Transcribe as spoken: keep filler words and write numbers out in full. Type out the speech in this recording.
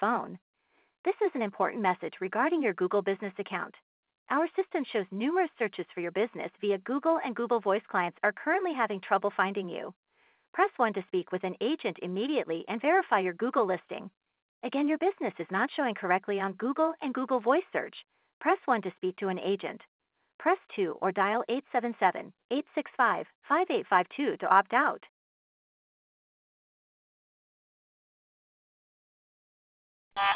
phone. This is an important message regarding your Google Business account. Our system shows numerous searches for your business via Google, and Google Voice clients are currently having trouble finding you. Press one to speak with an agent immediately and verify your Google listing. Again, your business is not showing correctly on Google and Google Voice search. Press one to speak to an agent. Press two or dial eight seven seven, eight six five, five eight five two to opt out.